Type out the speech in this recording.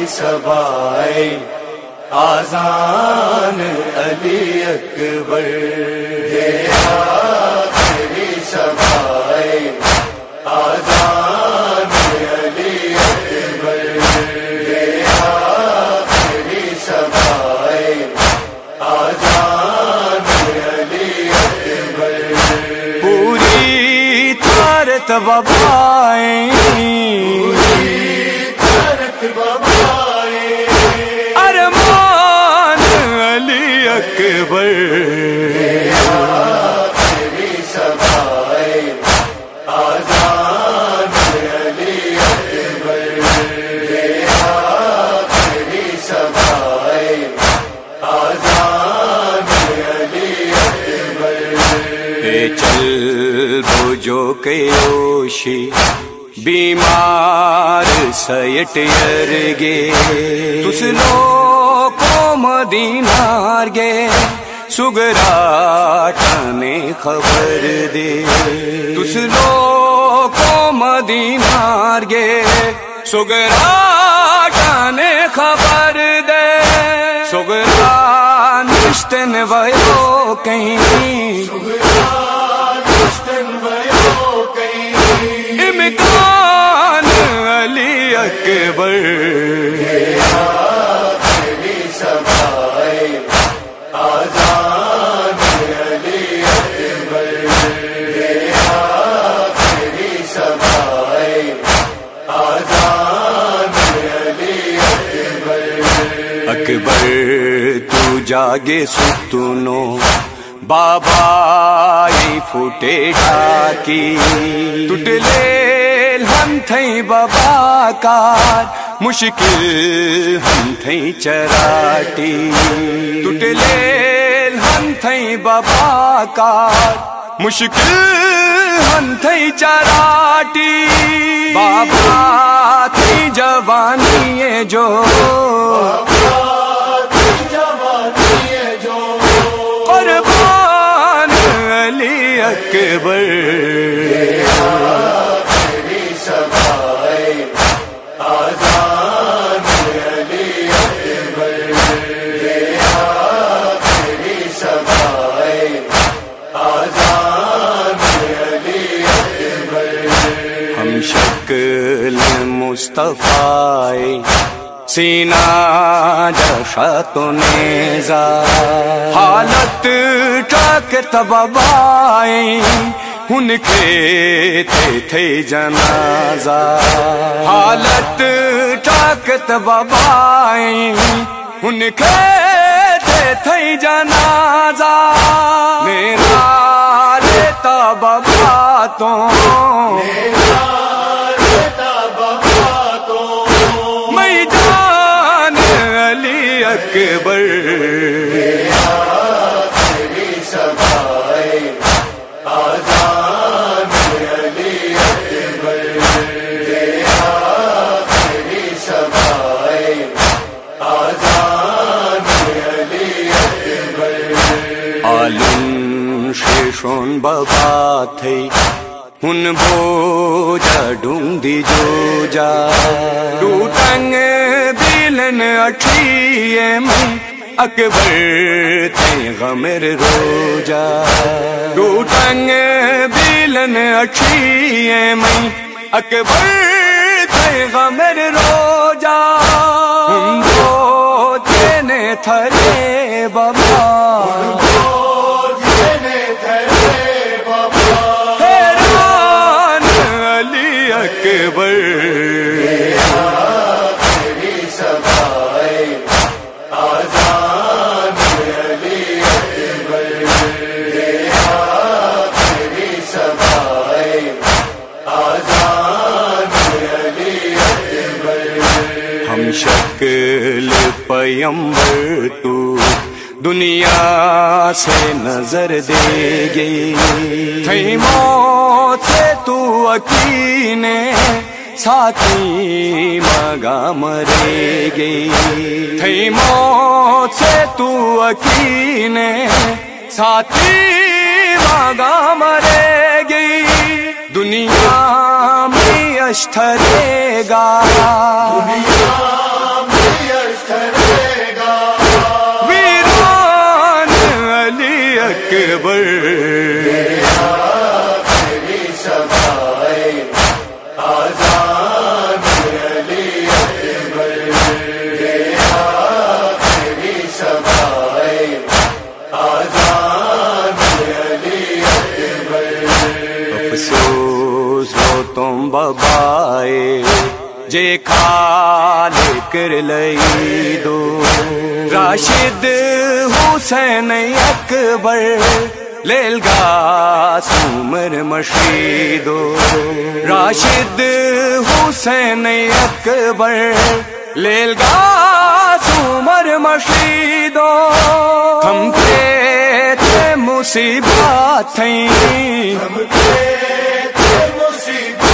صبائے آذان علی اکبر، یہ آخری صبائے آذان علی اکبر، یہ آخری صبائے آذان علی اکبر، پوری تارت وبائیں ارمان علی اکبر، آخری صبائے آذان علی اکبر، آخری صبائے آذان علی اکبر، چل بوجھو کے اوشی بیمار سیٹ یرگے تس لوکو مدینار گے سگراٹانے خبر دے، تس لوکو مدینار گے سگراٹانے خبر دے، سگران نشتن ویو کہیں امکان علی اکبر، آخری صبائے آذان علی اکبر، آخری صبائے آذان علی اکبر، اکبر تو جاگے ستونو بابائی پھوٹے ڈاکی ٹوٹلے ہم تھیں بابا کار مشکل ہم تھیں چراٹی، ٹوٹلے ہم تھیں بابا کار مشکل ہم تھیں چراٹی، بابا تھی جوانی جو قربان علی اکبر، آخری صبائے آذان علی اکبر، آخری صبائے آذان علی اکبر، ہم شکل مصطفی سینہ جشا تو نیزا حالت ٹاک تبابائیں ان کے تھے جنازہ، حالت ٹاک تبابائیں ان کے تھے جنازہ، میرا ریتا بابا تو اکبر، آخری صبائے آذان علی اکبر، آخری صبائے آذان علی اکبر، عالم شیشون بابا تھے ان بوجا ڈونگ دی جو جا ٹوٹنگ بیلن اٹھیے میں اکبر تھے غمر روجا، ٹوٹنگ بیلن اٹھیے میں اکبر تھے غمر روجا، ہم دو تینے تھرے بابا اکبر، آخری صبائے آذان علی اکبر، آخری صبائے آذان علی اکبر، ہم شکل پیمبر تو دنیا سے نظر دے گی، تھی موت سے تو اکینے ساتھی مگا مرے گی، تھی موت سے تو اکینے ساتھی مگا مرے گی، دنیا میں اشترے گا، دنیا میں لئی دو راشد حسین اکبر لیلگا سومر مشیدو راشد حسین اکبر لیلگا سومر مشیدو ہم تھے مصیبات تھیں مصیبت